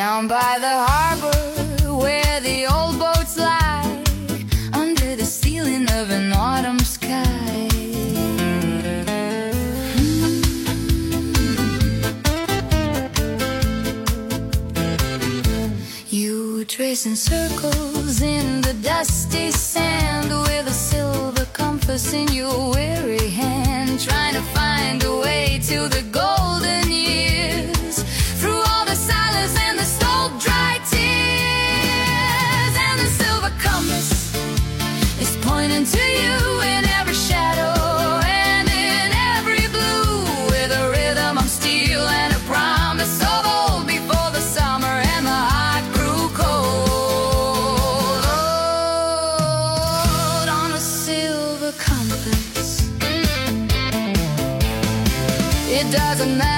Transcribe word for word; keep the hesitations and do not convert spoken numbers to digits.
down by the harbor where the old boats lie, under the ceiling of an autumn sky. You tracing circles in the dusty sand with a silver compass in your weary hand, trying to find a way to the golden years, through all the silence and the salt-dry tears. And the silver compass is pointing to you in every shadow and in every blue, with a rhythm of steel and a promise of old before the summer and the heart grew cold. On a silver compass, it doesn't matter